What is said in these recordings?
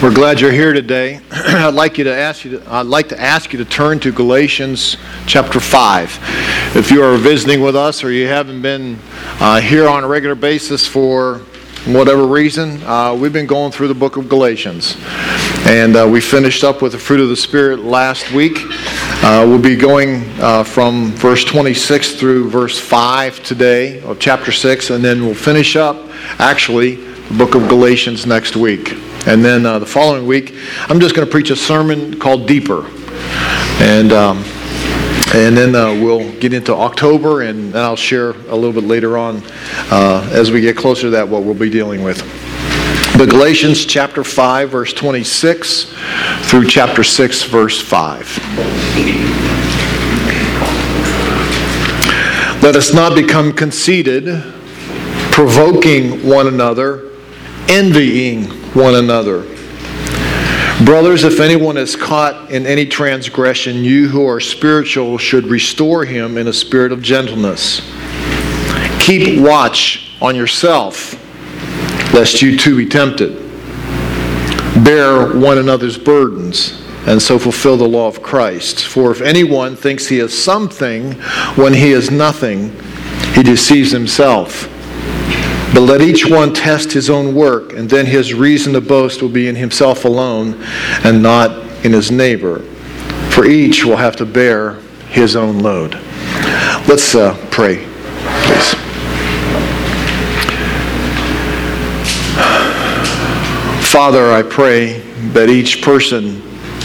We're glad you're here today. I'd like to ask you to turn to Galatians chapter 5. If you are visiting with us or you haven't been here on a regular basis for whatever reason, we've been going through the book of Galatians. And we finished up with the fruit of the Spirit last week. We'll be going from verse 26 through verse 5 today of chapter 6, and then we'll finish up, actually, the book of Galatians next week. And then the following week, I'm just going to preach a sermon called Deeper. And then we'll get into October, and then I'll share a little bit later on as we get closer to that what we'll be dealing with. But Galatians chapter 5, verse 26 through chapter 6, verse 5. Let us not become conceited, provoking one another, envying one another. Brothers, if anyone is caught in any transgression, you who are spiritual should restore him in a spirit of gentleness. Keep watch on yourself, lest you too be tempted. Bear one another's burdens, and so fulfill the law of Christ. For if anyone thinks he is something when he is nothing, he deceives himself. But let each one test his own work, and then his reason to boast will be in himself alone and not in his neighbor. For each will have to bear his own load. Let's pray, please. Father, I pray that each person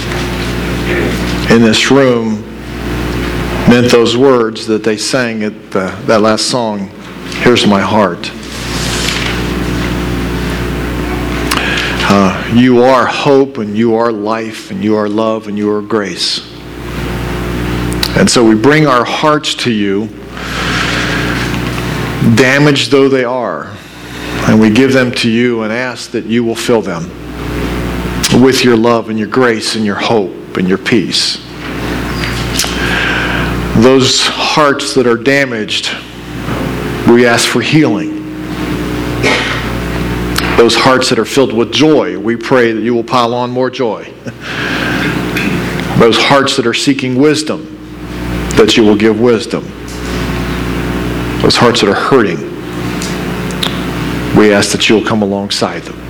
in this room meant those words that they sang at that last song, "Here's My Heart." You are hope, and you are life, and you are love, and you are grace. And so we bring our hearts to you, damaged though they are, and we give them to you and ask that you will fill them with your love and your grace and your hope and your peace. Those hearts that are damaged, we ask for healing. Those hearts that are filled with joy, we pray that you will pile on more joy. Those hearts that are seeking wisdom, that you will give wisdom. Those hearts that are hurting, we ask that you will come alongside them.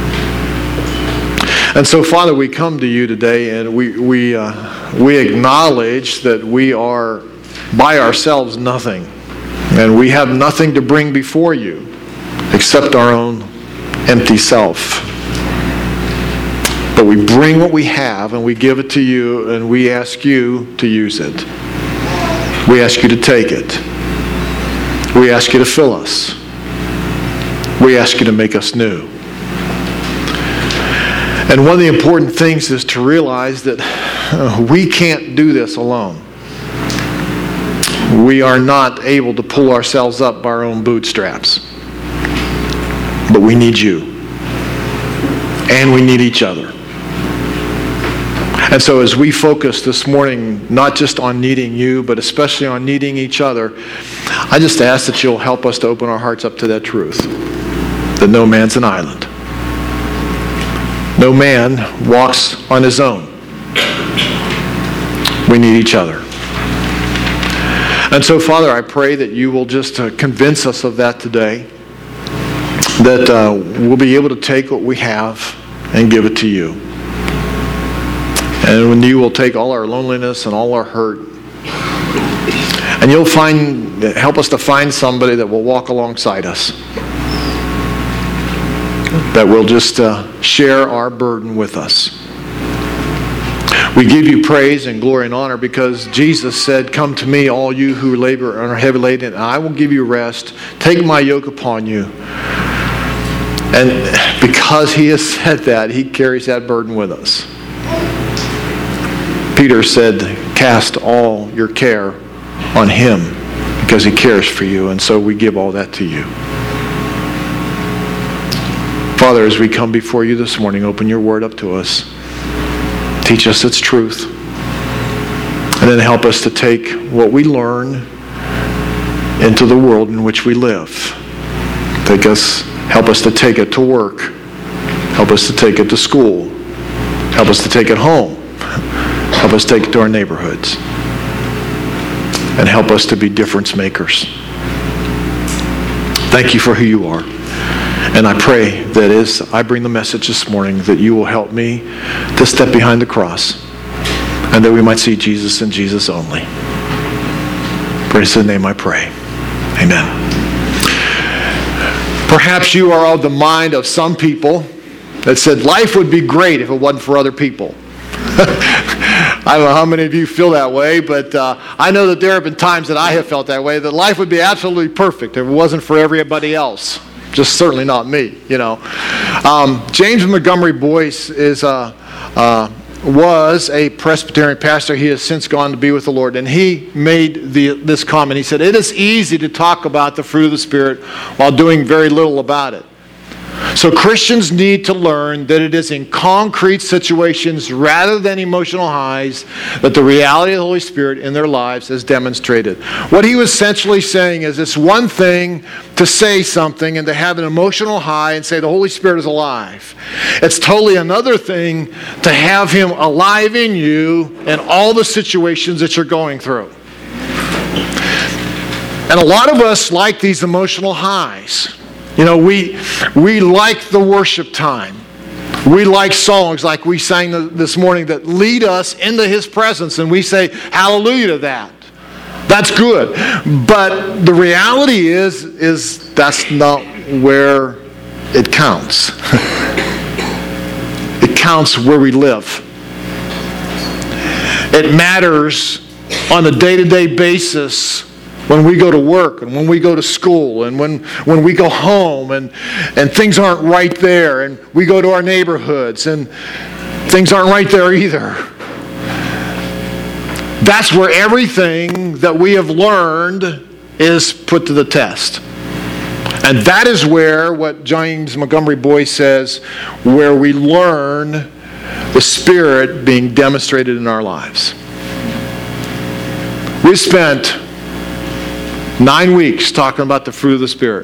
And so, Father, we come to you today, and we acknowledge that we are by ourselves nothing, and we have nothing to bring before you except our own empty self. But we bring what we have and we give it to you, and we ask you to use it. We ask you to take it. We ask you to fill us. We ask you to make us new. And one of the important things is to realize that we can't do this alone. We are not able to pull ourselves up by our own bootstraps. But we need you. And we need each other. And so as we focus this morning, not just on needing you, but especially on needing each other, I just ask that you'll help us to open our hearts up to that truth. That no man's an island. No man walks on his own. We need each other. And so, Father, I pray that you will just convince us of that today. That we'll be able to take what we have and give it to you. And when you will take all our loneliness and all our hurt, and you'll help us to find somebody that will walk alongside us, that will just share our burden with us. We give you praise and glory and honor because Jesus said, "Come to me, all you who labor and are heavy laden, and I will give you rest. Take my yoke upon you." And because he has said that, he carries that burden with us. Peter said, "Cast all your care on him because he cares for you." And so we give all that to you. Father, as we come before you this morning, open your word up to us. Teach us its truth. And then help us to take what we learn into the world in which we live. Help us to take it to work. Help us to take it to school. Help us to take it home. Help us take it to our neighborhoods. And help us to be difference makers. Thank you for who you are. And I pray that as I bring the message this morning, that you will help me to step behind the cross and that we might see Jesus and Jesus only. Praise the name I pray. Amen. Perhaps you are of the mind of some people that said life would be great if it wasn't for other people. I don't know how many of you feel that way, but I know that there have been times that I have felt that way, that life would be absolutely perfect if it wasn't for everybody else. Just certainly not me, you know. James Montgomery Boyce was a Presbyterian pastor. He has since gone to be with the Lord, and he made this comment. He said, "It is easy to talk about the fruit of the Spirit while doing very little about it. So Christians need to learn that it is in concrete situations rather than emotional highs that the reality of the Holy Spirit in their lives is demonstrated." What he was essentially saying is it's one thing to say something and to have an emotional high and say the Holy Spirit is alive. It's totally another thing to have Him alive in you in all the situations that you're going through. And a lot of us like these emotional highs. You know, we like the worship time. We like songs like we sang this morning that lead us into His presence, and we say hallelujah to that. That's good. But the reality is that's not where it counts. It counts where we live. It matters on a day-to-day basis when we go to work and when we go to school and when we go home and things aren't right there, and we go to our neighborhoods and things aren't right there either. That's where everything that we have learned is put to the test. And that is where, what James Montgomery Boyce says, where we learn the Spirit being demonstrated in our lives. We spent 9 weeks talking about the fruit of the Spirit.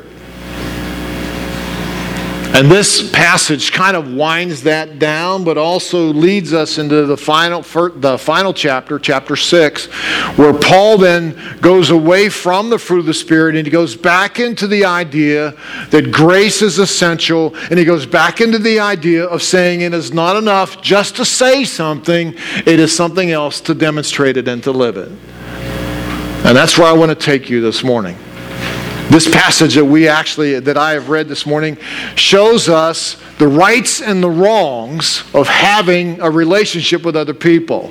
And this passage kind of winds that down, but also leads us into the final chapter, chapter 6, where Paul then goes away from the fruit of the Spirit and he goes back into the idea that grace is essential, and he goes back into the idea of saying it is not enough just to say something, it is something else to demonstrate it and to live it. And that's where I want to take you this morning. This passage that I have read this morning shows us the rights and the wrongs of having a relationship with other people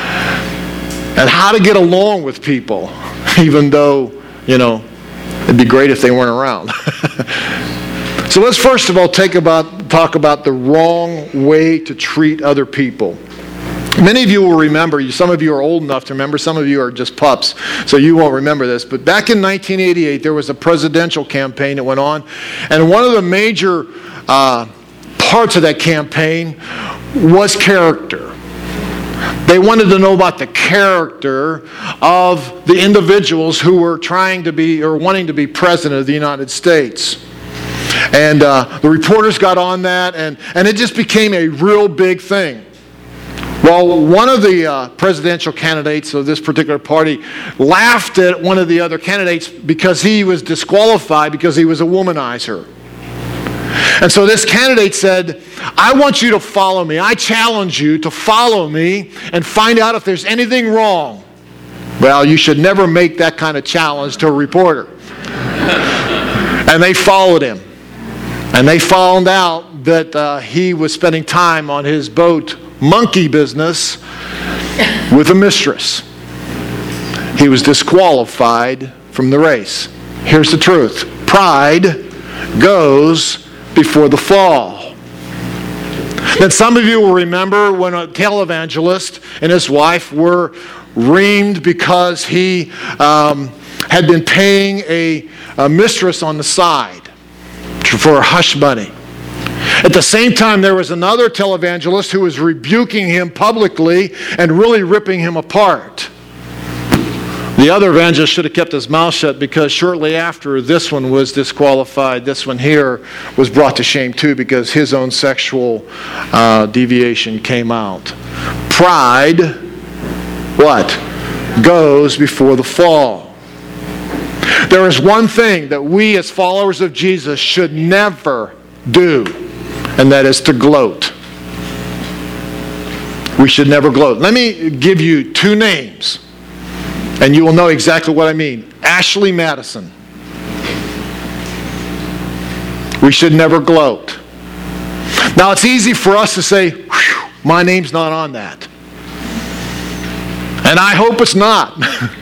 and how to get along with people, even though, it'd be great if they weren't around. So let's first of all talk about the wrong way to treat other people. Many of you will remember, some of you are old enough to remember, some of you are just pups, so you won't remember this, but back in 1988 there was a presidential campaign that went on, and one of the major parts of that campaign was character. They wanted to know about the character of the individuals who were trying to be or wanting to be president of the United States. And the reporters got on that, and it just became a real big thing. Well, one of the presidential candidates of this particular party laughed at one of the other candidates because he was disqualified because he was a womanizer. And so this candidate said, "I want you to follow me. I challenge you to follow me and find out if there's anything wrong." Well, you should never make that kind of challenge to a reporter. And they followed him. And they found out that he was spending time on his boat monkey business with a mistress. He was disqualified from the race. Here's the truth. Pride goes before the fall. Then some of you will remember when a televangelist and his wife were reamed because he had been paying a mistress on the side for hush money. At the same time, there was another televangelist who was rebuking him publicly and really ripping him apart. The other evangelist should have kept his mouth shut, because shortly after this one was disqualified, this one here was brought to shame too, because his own sexual deviation came out. Pride, what? Goes before the fall. There is one thing that we as followers of Jesus should never do, and that is to gloat. We should never gloat. Let me give you two names, and you will know exactly what I mean. Ashley Madison. We should never gloat. Now, it's easy for us to say, my name's not on that. And I hope it's not.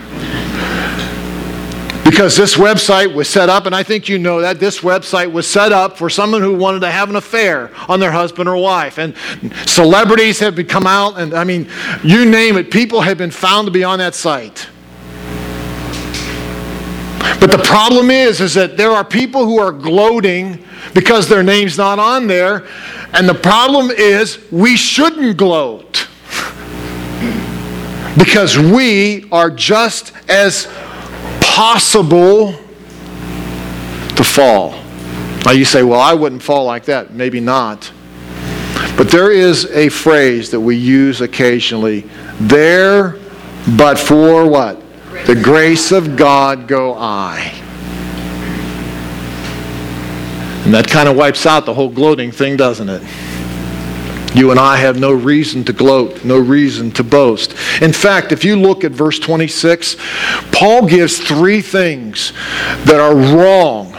Because this website was set up, and I think you know that, this website was set up for someone who wanted to have an affair on their husband or wife. And celebrities have come out, and I mean, you name it, people have been found to be on that site. But the problem is that there are people who are gloating because their name's not on there. And the problem is we shouldn't gloat. Because we are just as possible to fall. Now you say, well, I wouldn't fall like that. Maybe not. But there is a phrase that we use occasionally. There, but for what? The grace of God go I. And that kind of wipes out the whole gloating thing, doesn't it? You and I have no reason to gloat, no reason to boast. In fact, if you look at verse 26, Paul gives three things that are wrong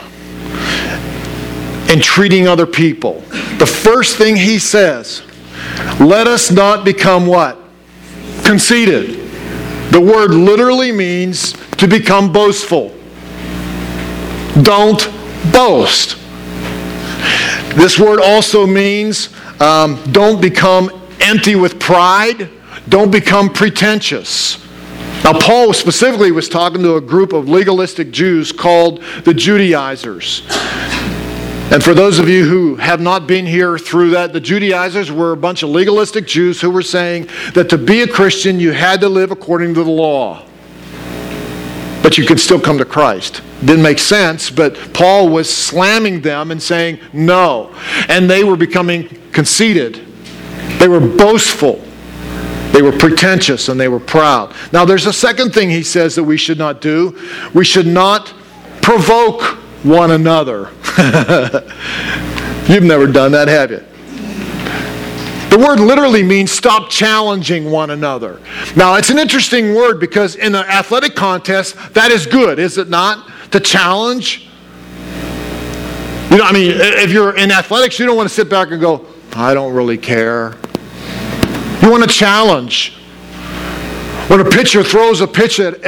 in treating other people. The first thing he says, let us not become what? Conceited. The word literally means to become boastful. Don't boast. This word also means don't become empty with pride. Don't become pretentious. Now, Paul specifically was talking to a group of legalistic Jews called the Judaizers. And for those of you who have not been here through that, the Judaizers were a bunch of legalistic Jews who were saying that to be a Christian, you had to live according to the law. But you could still come to Christ. Didn't make sense, but Paul was slamming them and saying no. And they were becoming conceited. They were boastful. They were pretentious, and they were proud. Now, there's a second thing he says that we should not do. We should not provoke one another. You've never done that, have you? The word literally means stop challenging one another. Now, it's an interesting word because in an athletic contest, that is good, is it not? To challenge. You know, I mean, if you're in athletics, you don't want to sit back and go, I don't really care. You want to challenge. When a pitcher throws a pitch at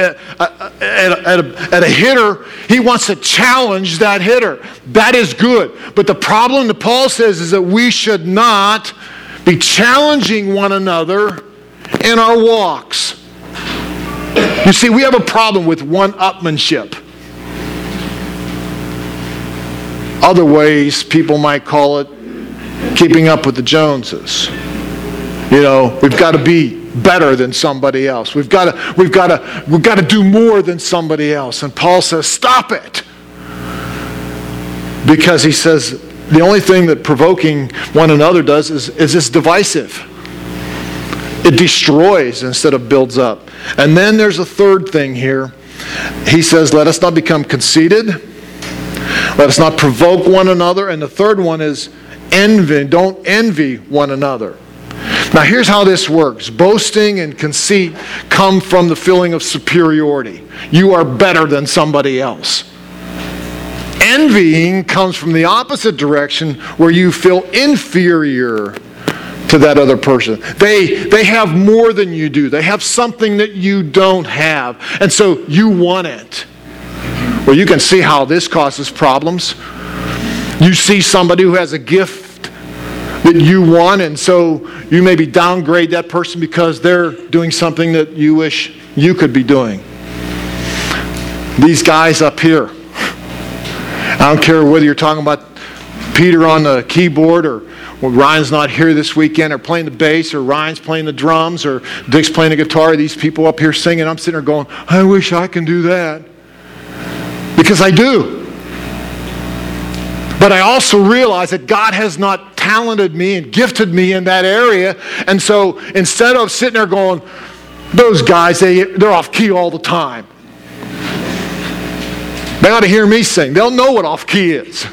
a hitter, he wants to challenge that hitter. That is good. But the problem that Paul says is that we should not be challenging one another in our walks. You see, we have a problem with one-upmanship. Other ways, people might call it keeping up with the Joneses. You know, we've got to be better than somebody else. We've got to do more than somebody else. And Paul says, stop it. Because he says the only thing that provoking one another does is it's divisive. It destroys instead of builds up. And then there's a third thing here. He says, let us not become conceited. Let us not provoke one another. And the third one is envy. Don't envy one another. Now here's how this works. Boasting and conceit come from the feeling of superiority. You are better than somebody else. Envying comes from the opposite direction where you feel inferior to that other person. They have more than you do. They have something that you don't have. And so you want it. Well, you can see how this causes problems. You see somebody who has a gift that you want, and so you maybe downgrade that person because they're doing something that you wish you could be doing. These guys up here, I don't care whether you're talking about Peter on the keyboard, or when Ryan's not here this weekend, or playing the bass, or Ryan's playing the drums, or Dick's playing the guitar, these people up here singing, I'm sitting there going, I wish I can do that. Because I do. But I also realize that God has not talented me and gifted me in that area. And so instead of sitting there going, those guys, they're off key all the time. They ought to hear me sing. They'll know what off key is.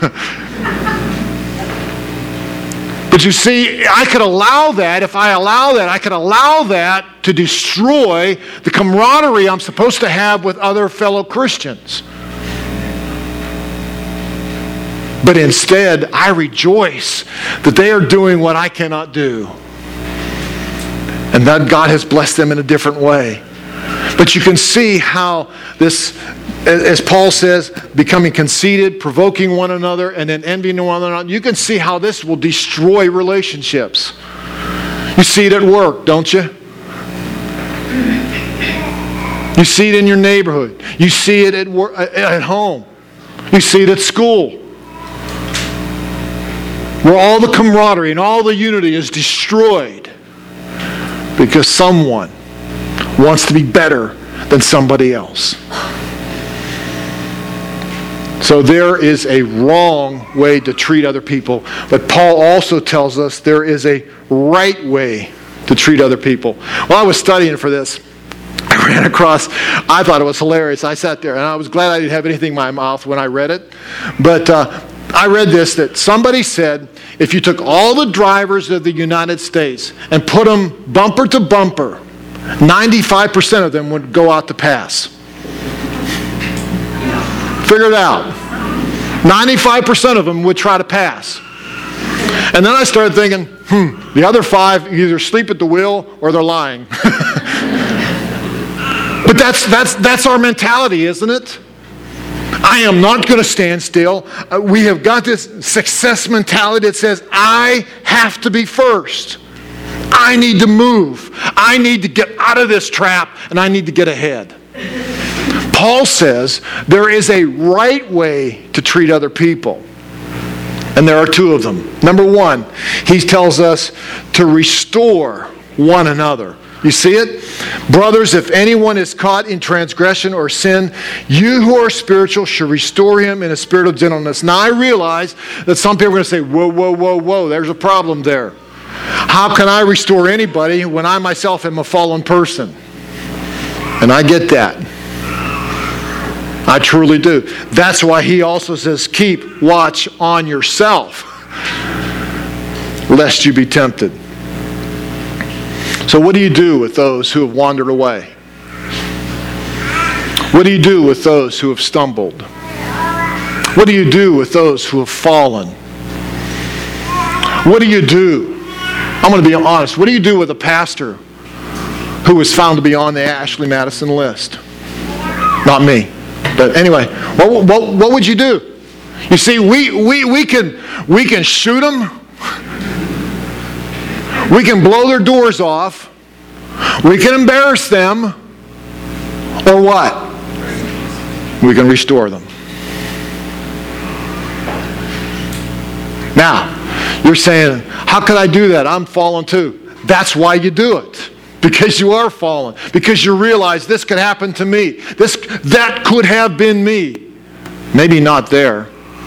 But you see, I could allow that. If I allow that, I could allow that to destroy the camaraderie I'm supposed to have with other fellow Christians. But instead, I rejoice that they are doing what I cannot do. And that God has blessed them in a different way. But you can see how this, as Paul says, becoming conceited, provoking one another, and then envying one another, you can see how this will destroy relationships. You see it at work, don't you? You see it in your neighborhood. You see it at home. You see it at school. Where all the camaraderie and all the unity is destroyed because someone wants to be better than somebody else. So there is a wrong way to treat other people. But Paul also tells us there is a right way to treat other people. While I was studying for this, I ran across, I thought it was hilarious. I sat there and I was glad I didn't have anything in my mouth when I read it. But I read this, that somebody said, if you took all the drivers of the United States and put them bumper to bumper, 95% of them would go out to pass. Figure it out. 95% of them would try to pass. And then I started thinking, the other 5 either sleep at the wheel or they're lying. But that's our mentality, isn't it? I am not going to stand still. We have got this success mentality that says, I have to be first. I need to move. I need to get out of this trap, and I need to get ahead. Paul says there is a right way to treat other people. And there are 2 of them. Number 1, he tells us to restore one another. You see it? Brothers, if anyone is caught in transgression or sin, you who are spiritual should restore him in a spirit of gentleness. Now I realize that some people are going to say, whoa, there's a problem there. How can I restore anybody when I myself am a fallen person? And I get that. I truly do. That's why he also says, keep watch on yourself, lest you be tempted. So what do you do with those who have wandered away? What do you do with those who have stumbled? What do you do with those who have fallen? What do you do? I'm going to be honest. What do you do with a pastor who was found to be on the Ashley Madison list? Not me. But anyway, what would you do? You see, we can shoot them. We can blow their doors off. We can embarrass them. Or what? We can restore them. Now, you're saying, how could I do that? I'm fallen too. That's why you do it. Because you are fallen. Because you realize this could happen to me. That could have been me. Maybe not there.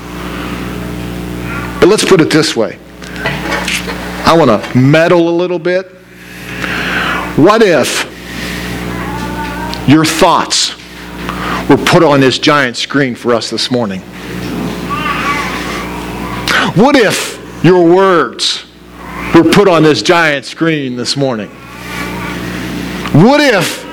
But let's put it this way. I want to meddle a little bit. What if your thoughts were put on this giant screen for us this morning? What if your words were put on this giant screen this morning? What if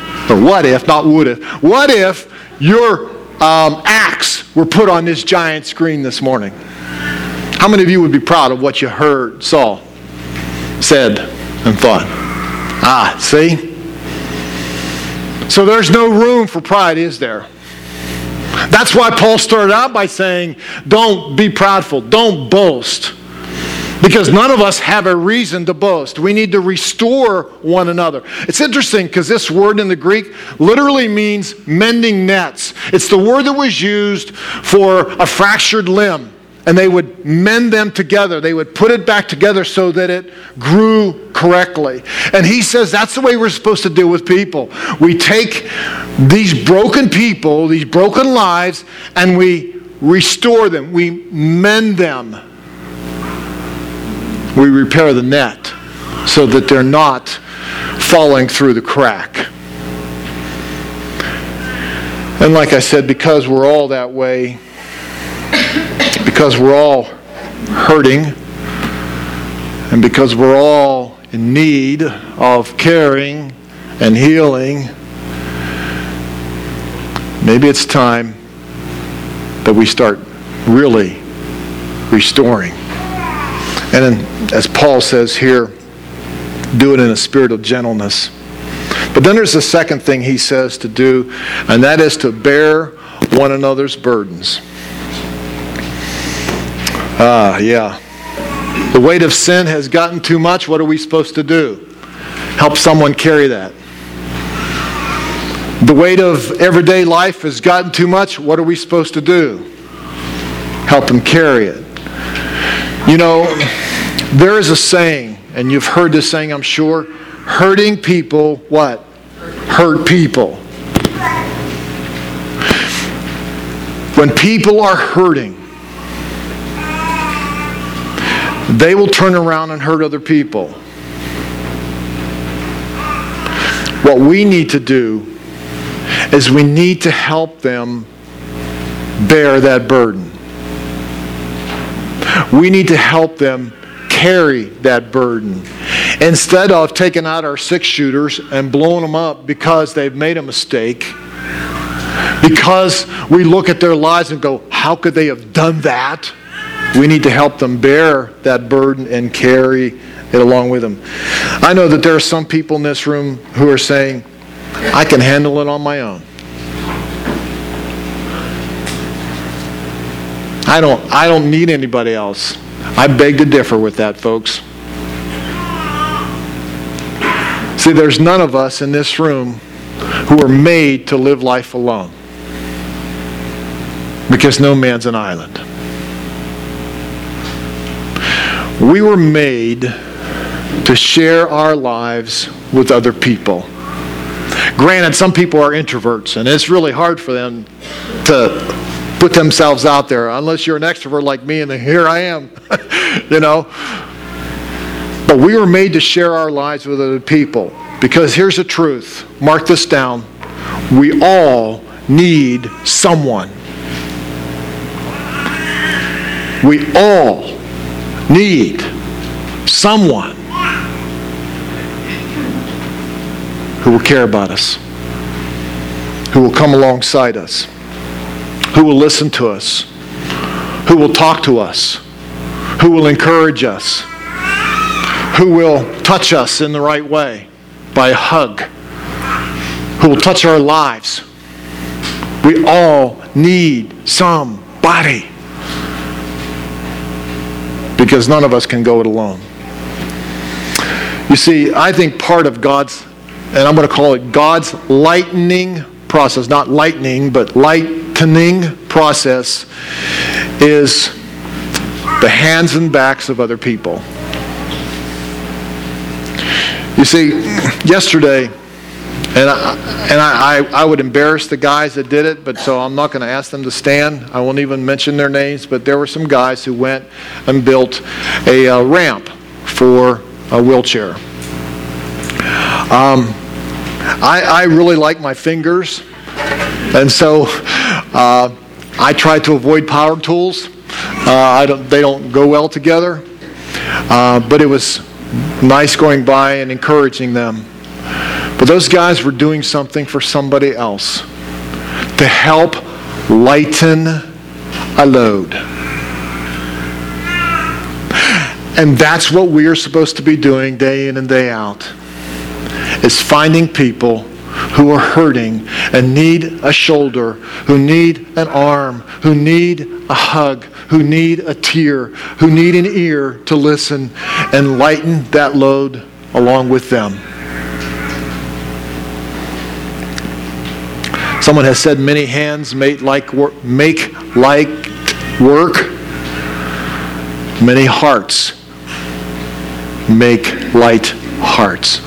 your acts were put on this giant screen this morning? How many of you would be proud of what you heard, saw, said, and thought? See? So there's no room for pride, is there? That's why Paul started out by saying, don't be proudful, don't boast. Because none of us have a reason to boast. We need to restore one another. It's interesting because this word in the Greek literally means mending nets. It's the word that was used for a fractured limb. and they would mend them together. They would put it back together so that it grew correctly. And he says that's the way we're supposed to deal with people. We take these broken people, these broken lives, and we restore them. We mend them. We repair the net so that they're not falling through the crack. And like I said, because we're all that way, because we're all hurting, and because we're all in need of caring and healing, maybe it's time that we start really restoring. And then, as Paul says here, do it in a spirit of gentleness. But then there's the second thing he says to do, and that is to bear one another's burdens. The weight of sin has gotten too much. What are we supposed to do? Help someone carry that. The weight of everyday life has gotten too much. What are we supposed to do? Help them carry it. You know, there is a saying, and you've heard this saying, I'm sure, hurting people, what? Hurt people. When people are hurting, they will turn around and hurt other people. What we need to do is we need to help them bear that burden. We need to help them carry that burden. Instead of taking out our 6-shooters and blowing them up because they've made a mistake, because we look at their lives and go, how could they have done that? We need to help them bear that burden and carry it along with them. I know that there are some people in this room who are saying, I can handle it on my own. I don't need anybody else. I beg to differ with that, folks. See, there's none of us in this room who are made to live life alone. Because no man's an island. We were made to share our lives with other people. Granted, some people are introverts, and it's really hard for them to put themselves out there, unless you're an extrovert like me, and then here I am, you know. But we were made to share our lives with other people, because here's the truth. Mark this down. We all need someone. We all need someone who will care about us, who will come alongside us, who will listen to us, who will talk to us, who will encourage us, who will touch us in the right way by a hug, who will touch our lives. We all need somebody, because none of us can go it alone. You see, I think part of God's, and I'm going to call it God's lightening process, not lightning, but lightening process, is the hands and backs of other people. You see, yesterday, and I would embarrass the guys that did it, but so I'm not going to ask them to stand. I won't even mention their names, but there were some guys who went and built a ramp for a wheelchair. I really like my fingers, and so I try to avoid power tools. They don't go well together, but it was nice going by and encouraging them. But those guys were doing something for somebody else to help lighten a load. And that's what we are supposed to be doing day in and day out, is finding people who are hurting and need a shoulder, who need an arm, who need a hug, who need a tear, who need an ear to listen and lighten that load along with them. Someone has said many hands make light work, Many hearts make light hearts.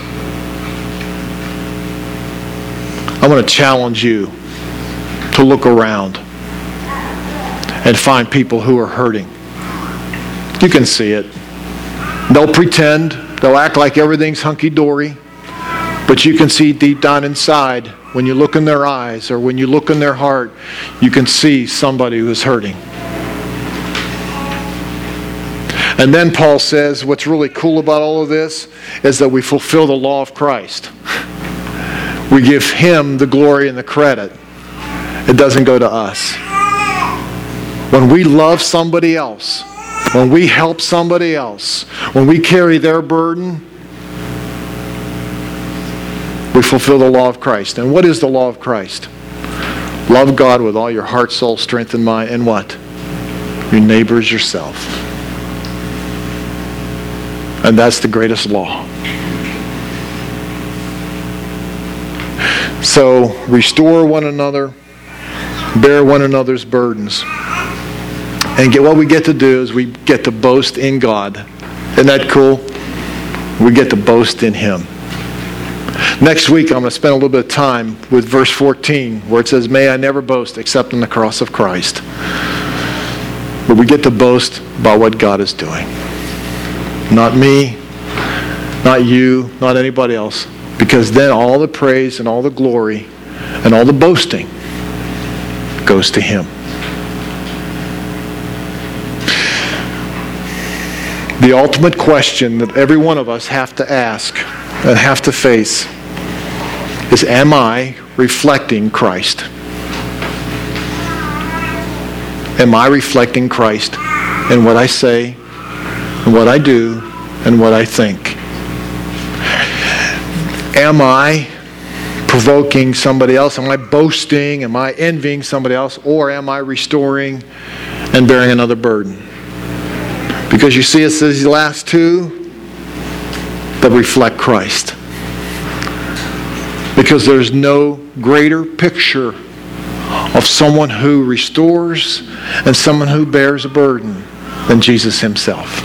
I want to challenge you to look around and find people who are hurting. You can see it. They'll pretend, they'll act like everything's hunky-dory, but you can see deep down inside, when you look in their eyes or when you look in their heart, you can see somebody who is hurting. And then Paul says, what's really cool about all of this is that we fulfill the law of Christ. We give Him the glory and the credit. It doesn't go to us. When we love somebody else, when we help somebody else, when we carry their burden, we fulfill the law of Christ. And what is the law of Christ? Love God with all your heart, soul, strength, and mind. And what? Your neighbor is yourself. And that's the greatest law. So, restore one another, bear one another's burdens. And what we get to do is we get to boast in God. Isn't that cool? We get to boast in Him. Next week, I'm going to spend a little bit of time with verse 14, where it says, may I never boast except in the cross of Christ. But we get to boast about what God is doing. Not me, not you, not anybody else. Because then all the praise and all the glory and all the boasting goes to Him. The ultimate question that every one of us have to ask and have to face is, am I reflecting Christ? Am I reflecting Christ in what I say, and what I do, and what I think? Am I provoking somebody else? Am I boasting? Am I envying somebody else? Or am I restoring and bearing another burden? Because you see, it says these last two that reflect Christ. Because there's no greater picture of someone who restores and someone who bears a burden than Jesus Himself.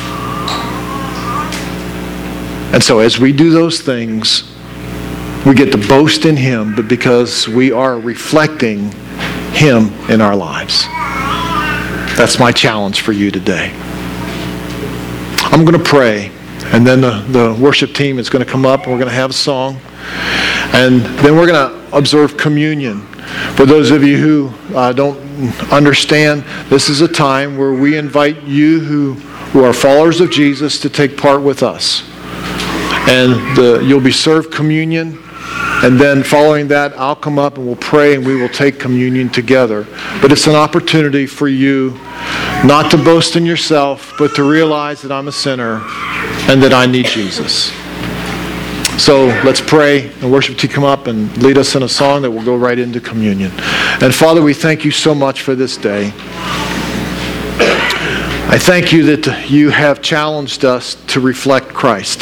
And so as we do those things, we get to boast in Him, but because we are reflecting Him in our lives. That's my challenge for you today. I'm going to pray, and then the worship team is going to come up, and we're going to have a song. And then we're going to observe communion. For those of you who don't understand, this is a time where we invite you who are followers of Jesus to take part with us. And you'll be served communion. And then following that, I'll come up and we'll pray and we will take communion together. But it's an opportunity for you not to boast in yourself, but to realize that I'm a sinner and that I need Jesus. So let's pray and worship to come up and lead us in a song that will go right into communion. And Father, we thank you so much for this day. I thank you that you have challenged us to reflect Christ.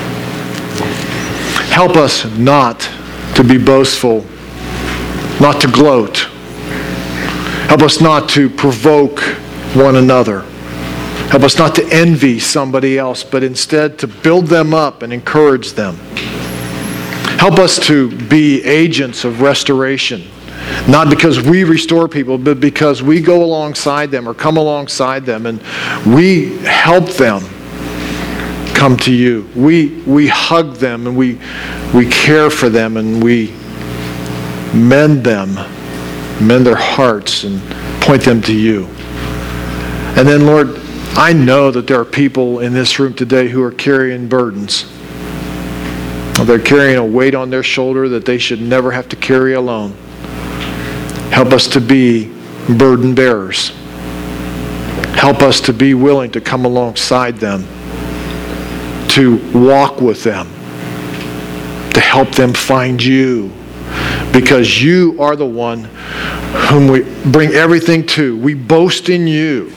Help us not to be boastful, not to gloat. Help us not to provoke one another. Help us not to envy somebody else, but instead to build them up and encourage them. Help us to be agents of restoration, not because we restore people, but because we go alongside them or come alongside them and we help them come to you. We hug them and we care for them and we mend their hearts and point them to you. And then, Lord, I know that there are people in this room today who are carrying burdens. They're carrying a weight on their shoulder that they should never have to carry alone. Help us to be burden bearers. Help us to be willing to come alongside them, to walk with them, to help them find you, because you are the one whom we bring everything to. We boast in you.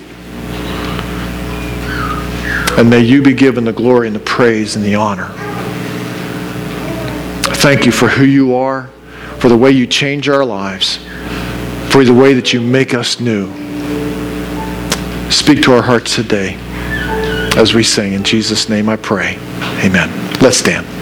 And may you be given the glory and the praise and the honor. Thank you for who you are, for the way you change our lives, for the way that you make us new. Speak to our hearts today. as we sing. In Jesus' name I pray. Amen. Let's stand.